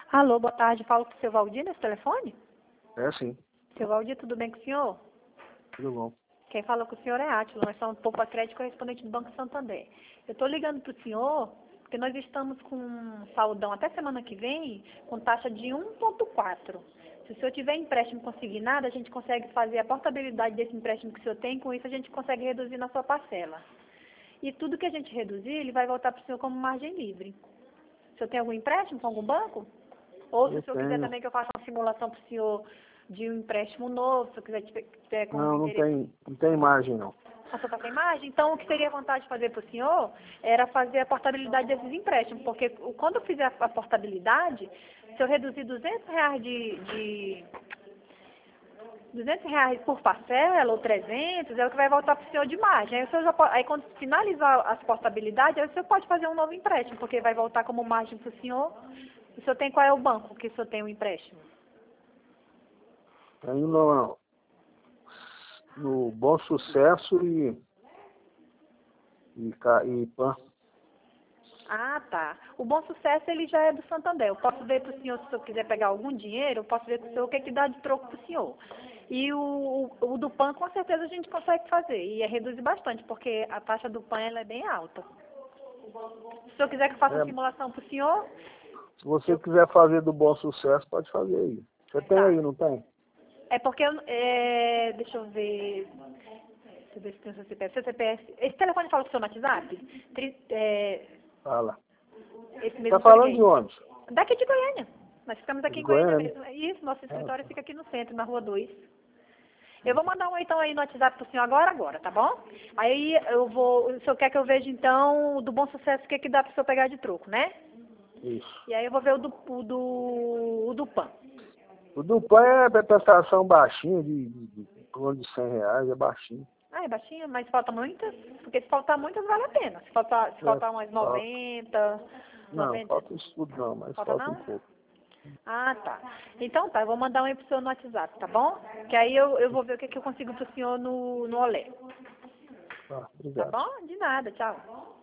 Alô, boa tarde. Falo com o seu Valdir nesse telefone? É sim, Seu Valdir, tudo bem com o senhor? tudo bom. Quem fala com o senhor é Átila. Nós somos Poupa Crédito, correspondente do Banco Santander. Eu estou ligando para o senhor porque nós estamos com um saldão até semana que vem com taxa de 1,4. Se o senhor tiver empréstimo consignado, a gente consegue fazer a portabilidade desse empréstimo que o senhor tem. Com isso, a gente consegue reduzir na sua parcela. E tudo que a gente reduzir, ele vai voltar para o senhor como margem livre. O senhor tem algum empréstimo com algum banco? Ou se Eu o senhor quiser tenho. também que eu faça uma simulação para o senhor de um empréstimo novo, se o senhor tiver com Não, interesse. não tem margem não. A senhora está sem margem? Então, o que seria vontade de fazer para o senhor era fazer a portabilidade desses empréstimos, porque quando eu fizer a portabilidade, se eu reduzir R$ 200 R$ 200 por parcela, ou 300, é o que vai voltar para o senhor de margem. Aí, o senhor já pode, aí quando finalizar as portabilidades, aí o senhor pode fazer um novo empréstimo, porque vai voltar como margem para o senhor. O senhor tem qual é o banco que o senhor tem o empréstimo? Tenho no Bom Sucesso e PAN. Ah, tá. O Bom Sucesso, ele já é do Santander. Eu posso ver para o senhor, se o senhor quiser pegar algum dinheiro, eu posso ver para o senhor o que é que dá de troco para o senhor. E o do PAN, com certeza, a gente consegue fazer. E reduzir bastante, porque a taxa do PAN ela é bem alta. Se o senhor quiser que eu faça uma É, simulação para o senhor, se você quiser fazer do Bom Sucesso, pode fazer aí. Você tem tá. aí, não tem? É porque, deixa eu ver... Deixa eu ver se tem o seu CPF. Seu CPF... Esse telefone fala com o senhor no WhatsApp? Fala. Esse Tá mesmo que eu falando de liguei. onde? Daqui de Goiânia. Nós ficamos aqui De em Goiânia Goiânia, né? mesmo. Isso, nosso Ah, escritório tá. fica aqui no centro, na rua 2. Eu vou mandar um então aí no WhatsApp pro senhor agora, tá bom? Aí eu vou, o senhor quer que eu veja então o do Bom Sucesso, o que dá pro senhor pegar de troco, né? Isso. E aí eu vou ver o do PAN. O do PAN é prestação baixinha, de torno de R$ 100, é baixinho. Ah, é baixinho, mas falta muitas? Porque se faltar muitas vale a pena. Se faltar umas Falta. 90, Não, 90, falta isso tudo não, mas falta falta um não? pouco. Ah, tá. Então tá, eu vou mandar um aí pro senhor no WhatsApp, tá bom? Que aí eu vou ver o que eu consigo pro senhor no Olé. Tá, Tá obrigado. bom? De nada, tchau.